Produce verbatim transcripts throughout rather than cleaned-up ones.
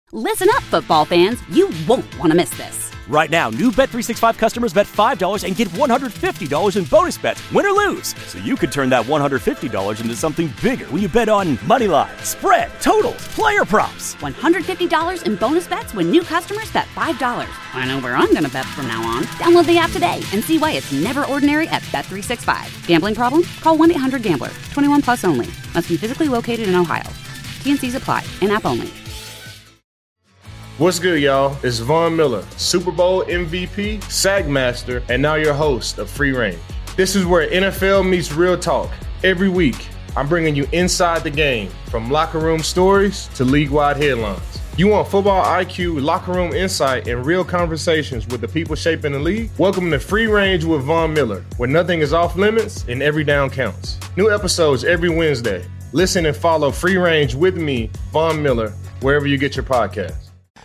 Listen up, football fans. You won't want to miss this. Right now, new Bet three sixty-five customers bet five dollars and get one hundred fifty dollars in bonus bets, win or lose. So you could turn that one hundred fifty dollars into something bigger when you bet on money line, spread, totals, player props. one hundred fifty dollars in bonus bets when new customers bet five dollars. I know where I'm going to bet from now on. Download the app today and see why it's never ordinary at Bet three sixty-five. Gambling problem? Call one eight hundred gambler. twenty-one plus only. Must be physically located in Ohio. T N Cs apply. In-app only. What's good, y'all? It's Von Miller, Super Bowl M V P, Sack Master, and now your host of Free Range. This is where N F L meets real talk. Every week, I'm bringing you inside the game, from locker room stories to league-wide headlines. You want football I Q, locker room insight, and real conversations with the people shaping the league? Welcome to Free Range with Von Miller, where nothing is off limits and every down counts. New episodes every Wednesday. Listen and follow Free Range with me, Von Miller, wherever you get your podcasts.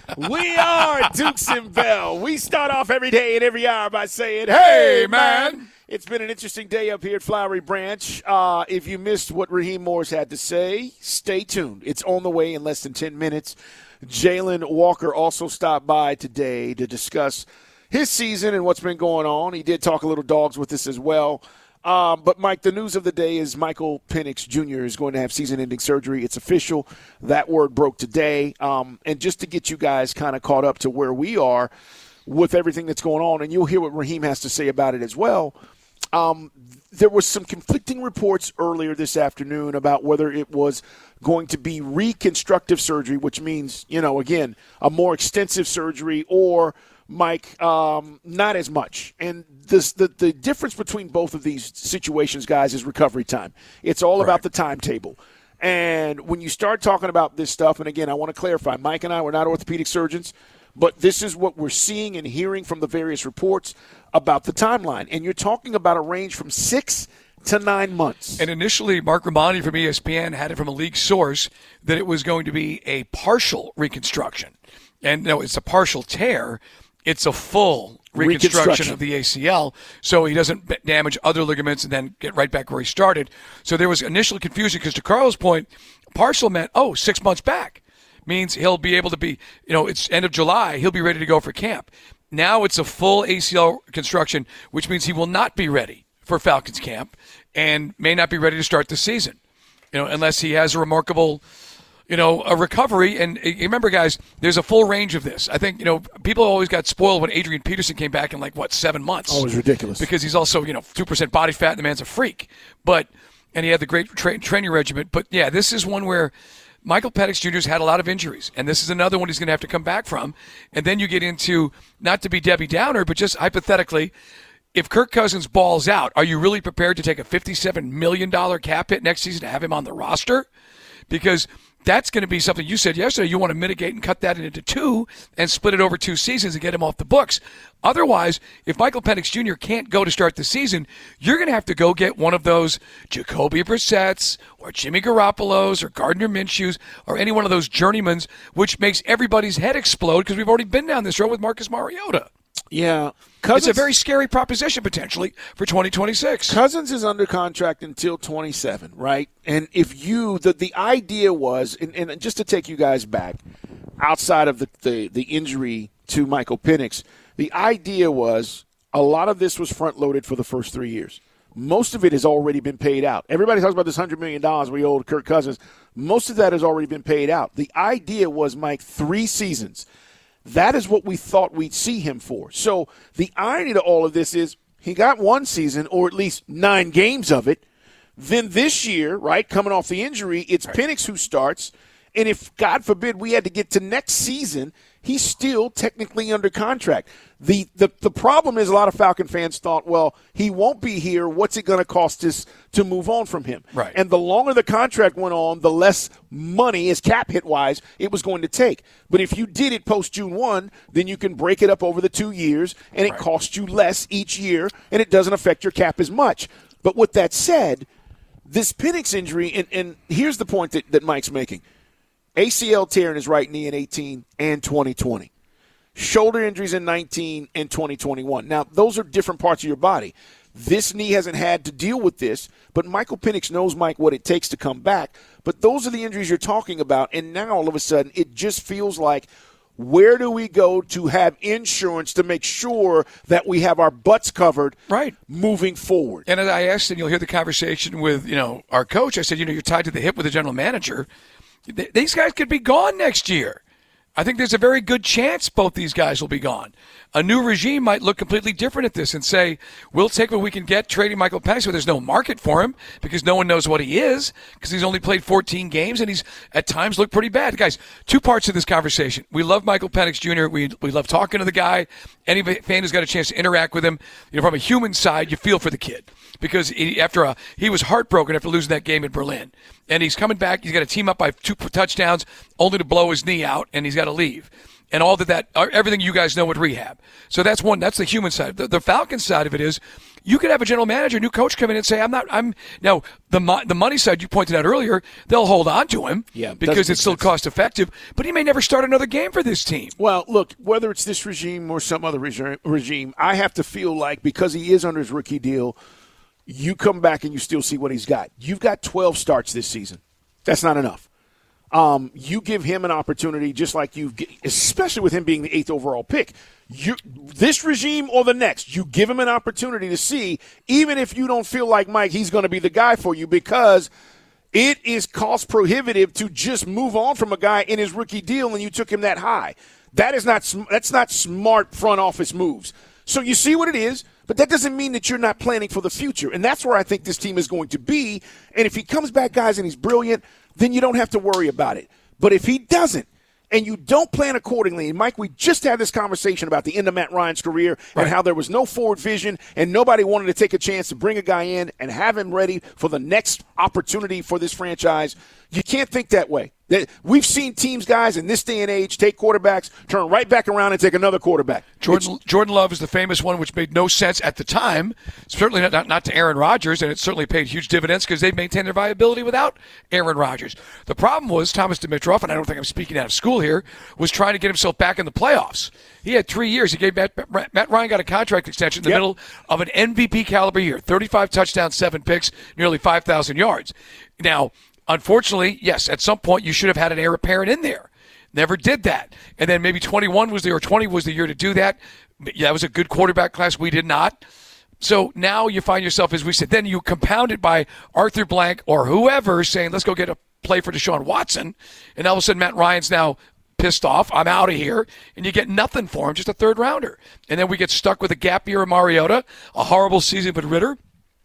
We are Dukes and Bell. We start off every day and every hour by saying, hey, man. It's been an interesting day up here at Flowery Branch. Uh, if you missed what Raheem Morris had to say, stay tuned. It's on the way in less than ten minutes. Jalen Walker also stopped by today to discuss his season and what's been going on. He did talk a little dogs with us as well. Um, but, Mike, the news of the day is Michael Penix Junior is going to have season-ending surgery. It's official. That word broke today. Um, and just to get you guys kind of caught up to where we are with everything that's going on, and you'll hear what Raheem has to say about it as well, um, there was some conflicting reports earlier this afternoon about whether it was going to be reconstructive surgery, which means, you know, again, a more extensive surgery, or – Mike, um, not as much. And this, the, the difference between both of these situations, guys, is recovery time. It's all Correct. About the timetable. And when you start talking about this stuff, and again, I want to clarify, Mike and I, we're not orthopedic surgeons, but this is what we're seeing and hearing from the various reports about the timeline. And you're talking about a range from six to nine months. And initially, Mark Romani from E S P N had it from a league source that it was going to be a partial reconstruction. And no, it's a partial tear. It's a full reconstruction, reconstruction of the A C L, so he doesn't damage other ligaments and then get right back where he started. So there was initial confusion because, to Carl's point, partial meant, oh, six months back. Means he'll be able to be, you know, it's end of July, he'll be ready to go for camp. Now it's a full A C L construction, which means he will not be ready for Falcons camp and may not be ready to start the season, you know, unless he has a remarkable – you know, a recovery. And remember, guys, there's a full range of this. I think, you know, people always got spoiled when Adrian Peterson came back in, like, what, seven months? Oh, it was ridiculous. Because he's also, you know, two percent body fat, and the man's a freak. But, and he had the great tra- training regimen. But, yeah, this is one where Michael Penix Junior has had a lot of injuries. And this is another one he's going to have to come back from. And then you get into, not to be Debbie Downer, but just hypothetically, if Kirk Cousins balls out, are you really prepared to take a fifty-seven million dollars cap hit next season to have him on the roster? Because that's going to be something you said yesterday. You want to mitigate and cut that into two and split it over two seasons and get him off the books. Otherwise, if Michael Penix Junior can't go to start the season, you're going to have to go get one of those Jacoby Brissett's or Jimmy Garoppolo's or Gardner Minshew's or any one of those journeymans, which makes everybody's head explode because we've already been down this road with Marcus Mariota. Yeah. Cousins, it's a very scary proposition potentially for twenty twenty-six. Cousins is under contract until twenty-seven, right? And if you, the, the idea was, and, and just to take you guys back, outside of the, the, the injury to Michael Penix, the idea was a lot of this was front-loaded for the first three years. Most of it has already been paid out. Everybody talks about this one hundred million dollars we owe to Kirk Cousins. Most of that has already been paid out. The idea was, Mike, three seasons. That is what we thought we'd see him for. So the irony to all of this is he got one season, or at least nine games of it. Then this year, right, coming off the injury, it's right. Penix who starts. And if, God forbid, we had to get to next season, he's still technically under contract. The, the the problem is a lot of Falcon fans thought, well, he won't be here. What's it going to cost us to move on from him? Right. And the longer the contract went on, the less money, as cap hit-wise, it was going to take. But if you did it post-June first, then you can break it up over the two years, and it right. costs you less each year, and it doesn't affect your cap as much. But with that said, this Penix injury, and, and here's the point that, that Mike's making. A C L tear in his right knee in eighteen and twenty twenty. Shoulder injuries in nineteen and twenty twenty-one. Now, those are different parts of your body. This knee hasn't had to deal with this, but Michael Penix knows, Mike, what it takes to come back. But those are the injuries you're talking about, and now all of a sudden it just feels like, where do we go to have insurance to make sure that we have our butts covered right. moving forward? And I asked, and you'll hear the conversation with, you know, our coach. I said, you know, you're tied to the hip with the general manager. These guys could be gone next year. I think there's a very good chance both these guys will be gone. A new regime might look completely different at this and say, we'll take what we can get trading Michael Penix, but there's no market for him because no one knows what he is because he's only played fourteen games and he's at times looked pretty bad. Guys, two parts of this conversation. We love Michael Penix Junior We we love talking to the guy. Any fan who's got a chance to interact with him, you know, from a human side, you feel for the kid because he, after a, he was heartbroken after losing that game in Berlin. And he's coming back. He's got to team up by two touchdowns only to blow his knee out, and he's got to leave. And all that, that everything you guys know with rehab. So that's one. That's the human side. The, the Falcons side of it is you could have a general manager, new coach come in and say, I'm not, I'm now the the money side you pointed out earlier, they'll hold on to him yeah, because it's still cost effective, but he may never start another game for this team. Well, look, whether it's this regime or some other regime, I have to feel like because he is under his rookie deal, you come back and you still see what he's got. You've got twelve starts this season. That's not enough. Um, you give him an opportunity just like you, especially with him being the eighth overall pick. You, this regime or the next, you give him an opportunity to see, even if you don't feel like, Mike, he's going to be the guy for you because it is cost prohibitive to just move on from a guy in his rookie deal and you took him that high. That is not, that's not smart front office moves. So you see what it is, but that doesn't mean that you're not planning for the future. And that's where I think this team is going to be. And if he comes back, guys, and he's brilliant, then you don't have to worry about it. But if he doesn't, and you don't plan accordingly, and Mike, we just had this conversation about the end of Matt Ryan's career right. and how there was no forward vision and nobody wanted to take a chance to bring a guy in and have him ready for the next opportunity for this franchise. You can't think that way. We've seen teams, guys, in this day and age take quarterbacks, turn right back around and take another quarterback. Jordan, Jordan Love is the famous one, which made no sense at the time. Certainly not, not, not to Aaron Rodgers, and it certainly paid huge dividends because they've maintained their viability without Aaron Rodgers. The problem was Thomas Dimitroff, and I don't think I'm speaking out of school here, was trying to get himself back in the playoffs. He had three years. He gave Matt, Matt Ryan got a contract extension in the yep. middle of an M V P caliber year, thirty-five touchdowns, seven picks, nearly five thousand yards. Now, unfortunately, yes, at some point you should have had an heir apparent in there. Never did that. And then maybe twenty-one was the, or twenty was the year to do that. Yeah, that was a good quarterback class. We did not. So now you find yourself, as we said, then you compound it by Arthur Blank or whoever saying, let's go get a play for Deshaun Watson. And all of a sudden Matt Ryan's now pissed off. I'm out of here. And you get nothing for him, just a third rounder. And then we get stuck with a gap year of Mariota, a horrible season with Ritter.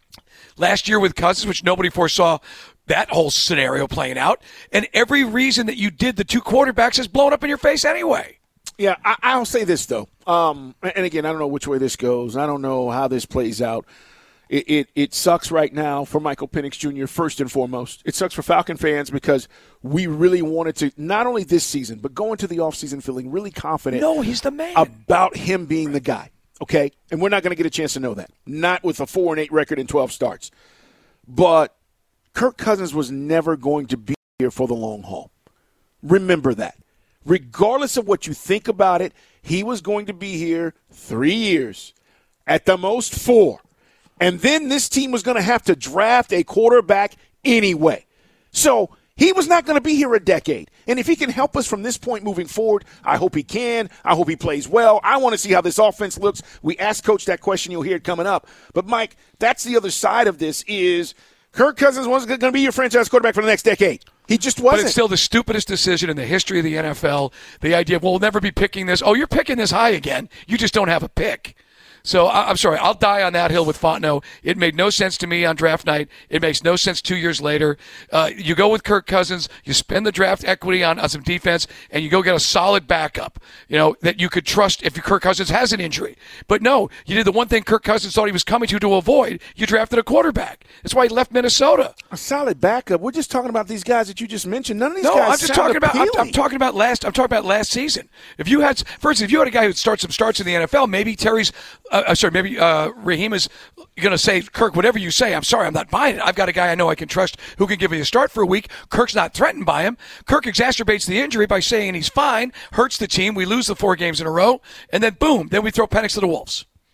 Last year with Cousins, which nobody foresaw that whole scenario playing out. And every reason that you did the two quarterbacks is blown up in your face anyway. Yeah, I, I'll say this, though. Um, and, again, I don't know which way this goes. I don't know how this plays out. It, it, it sucks right now for Michael Penix Junior, first and foremost. It sucks for Falcon fans because we really wanted to, not only this season, but go into the offseason feeling really confident. No, he's the man. About him being the guy, okay? And we're not going to get a chance to know that. Not with a four and eight record and twelve starts. But Kirk Cousins was never going to be here for the long haul. Remember that. Regardless of what you think about it, he was going to be here three years, at the most four. And then this team was going to have to draft a quarterback anyway. So he was not going to be here a decade. And if he can help us from this point moving forward, I hope he can. I hope he plays well. I want to see how this offense looks. We asked Coach that question. You'll hear it coming up. But, Mike, that's the other side of this is Kirk Cousins wasn't going to be your franchise quarterback for the next decade. He just wasn't. But it's still the stupidest decision in the history of the N F L. The idea of, well, we'll never be picking this. Oh, you're picking this high again. You just don't have a pick. So I'm sorry, I'll die on that hill with Fontenot. It made no sense to me on draft night. It makes no sense two years later. Uh, you go with Kirk Cousins, you spend the draft equity on, on some defense, and you go get a solid backup, you know, that you could trust if Kirk Cousins has an injury. But no, you did the one thing Kirk Cousins thought he was coming to to avoid. You drafted a quarterback. That's why he left Minnesota. A solid backup. We're just talking about these guys that you just mentioned. None of these no, guys I'm just sound talking about. I'm, appealing. I'm talking about last. I'm talking about last season. If you had first, if you had a guy who starts some starts in the N F L, maybe Terry's. Uh, sorry, maybe uh, Raheem is going to say, Kirk, whatever you say, I'm sorry, I'm not buying it. I've got a guy I know I can trust who can give me a start for a week. Kirk's not threatened by him. Kirk exacerbates the injury by saying he's fine, hurts the team. We lose the four games in a row, and then boom, then we throw Penix to the Wolves.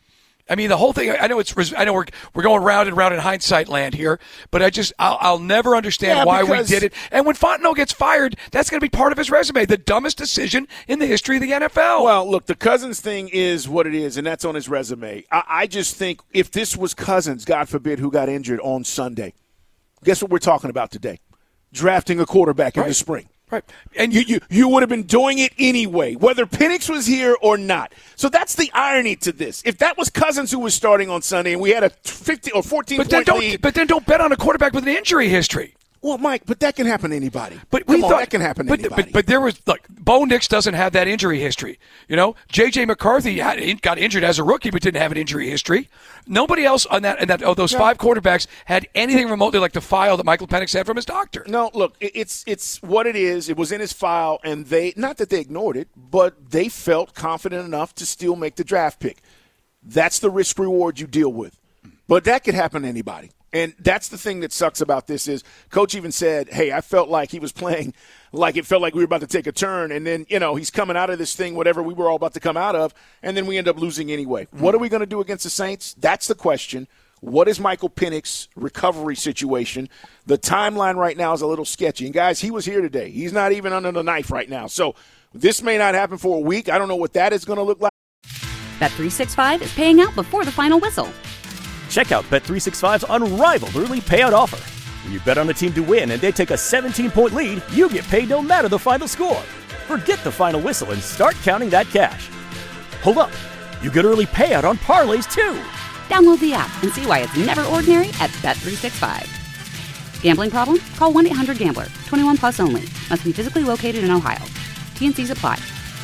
I mean, the whole thing, I know it's, I know we're, we're going round and round in hindsight land here, but I just, I'll, I'll never understand Yeah, why we because- did it. And when Fontenot gets fired, that's going to be part of his resume. The dumbest decision in the history of the N F L. Well, look, the Cousins thing is what it is, and that's on his resume. I, I just think if this was Cousins, God forbid, who got injured on Sunday, guess what we're talking about today? Drafting a quarterback in Right. the spring. Right. And you, you, you would have been doing it anyway, whether Penix was here or not. So that's the irony to this. If that was Cousins who was starting on Sunday and we had a fifteen or fourteen but then point don't, lead. but then don't bet on a quarterback with an injury history. Well, Mike, but that can happen to anybody. But Come we on, thought that can happen to but, anybody. But, but there was like Bo Nix doesn't have that injury history. You know, J J McCarthy had, got injured as a rookie, but didn't have an injury history. Nobody else on that and that oh, those Yeah. five quarterbacks had anything remotely like the file that Michael Penix had from his doctor. No, look, it- it's it's what it is. It was in his file, and they not that they ignored it, but they felt confident enough to still make the draft pick. That's the risk reward you deal with. But that could happen to anybody. And that's the thing that sucks about this is Coach even said, hey, I felt like he was playing like it felt like we were about to take a turn. And then, you know, he's coming out of this thing, whatever we were all about to come out of, and then we end up losing anyway. Mm-hmm. What are we going to do against the Saints? That's the question. What is Michael Penix's recovery situation? The timeline right now is a little sketchy. And, guys, he was here today. He's not even under the knife right now. So this may not happen for a week. I don't know what that is going to look like. Bet three sixty-five is paying out before the final whistle. Check out Bet three sixty-five's unrivaled early payout offer. When you bet on a team to win and they take a seventeen-point lead, you get paid no matter the final score. Forget the final whistle and start counting that cash. Hold up. You get early payout on parlays, too. Download the app and see why it's never ordinary at Bet three sixty-five. Gambling problem? Call one eight hundred gambler. twenty-one plus only. Must be physically located in Ohio. T and Cs apply.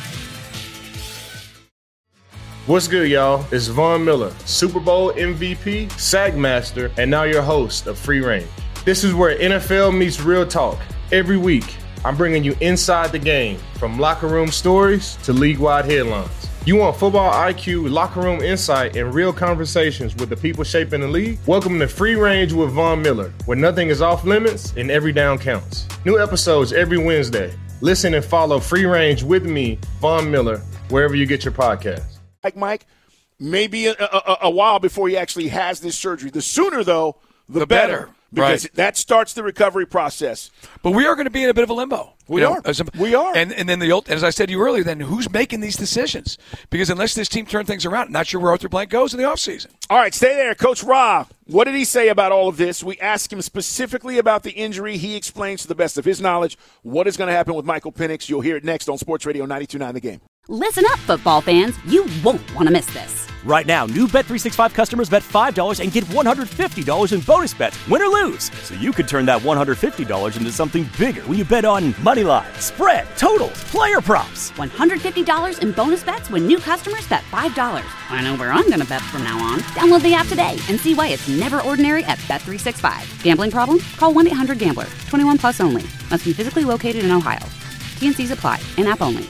What's good, y'all? It's Von Miller, Super Bowl M V P, SAG Master, and now your host of Free Range. This is where N F L meets real talk. Every week, I'm bringing you inside the game, from locker room stories to league-wide headlines. You want football I Q, locker room insight, and real conversations with the people shaping the league? Welcome to Free Range with Von Miller, where nothing is off limits and every down counts. New episodes every Wednesday. Listen and follow Free Range with me, Von Miller, wherever you get your podcasts. Like Mike, maybe a, a, a while before he actually has this surgery. The sooner, though, the, The better, better. because Right. that starts the recovery process. But we are going to be in a bit of a limbo. We you know, are. as a- We are. And and then the old, as I said to you earlier, then who's making these decisions? Because unless this team turns things around, not sure where Arthur Blank goes in the offseason. All right, stay there. Coach Ra, what did he say about all of this? We asked him specifically about the injury. He explains to the best of his knowledge what is going to happen with Michael Penix. You'll hear it next on Sports Radio ninety-two point nine The Game. Listen up, football fans. You won't want to miss this. Right now, new Bet three sixty-five customers bet five dollars and get one hundred fifty dollars in bonus bets, win or lose. So you could turn that one hundred fifty dollars into something bigger when you bet on money line, spread, totals, player props. one hundred fifty dollars in bonus bets when new customers bet five dollars. I know where I'm going to bet from now on. Download the app today and see why it's never ordinary at Bet three sixty-five. Gambling problem? Call one eight hundred gambler. twenty-one plus only. Must be physically located in Ohio. T and Cs apply. In-app only.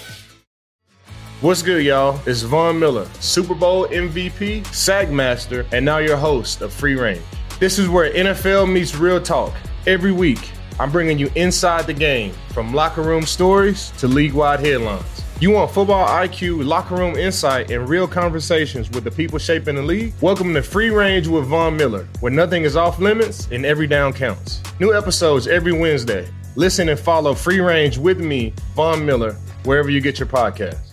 What's good, y'all? It's Von Miller, Super Bowl M V P, SAG Master, and now your host of Free Range. This is where N F L meets real talk. Every week, I'm bringing you inside the game, from locker room stories to league-wide headlines. You want football I Q, locker room insight, and real conversations with the people shaping the league? Welcome to Free Range with Von Miller, where nothing is off limits and every down counts. New episodes every Wednesday. Listen and follow Free Range with me, Von Miller, wherever you get your podcasts.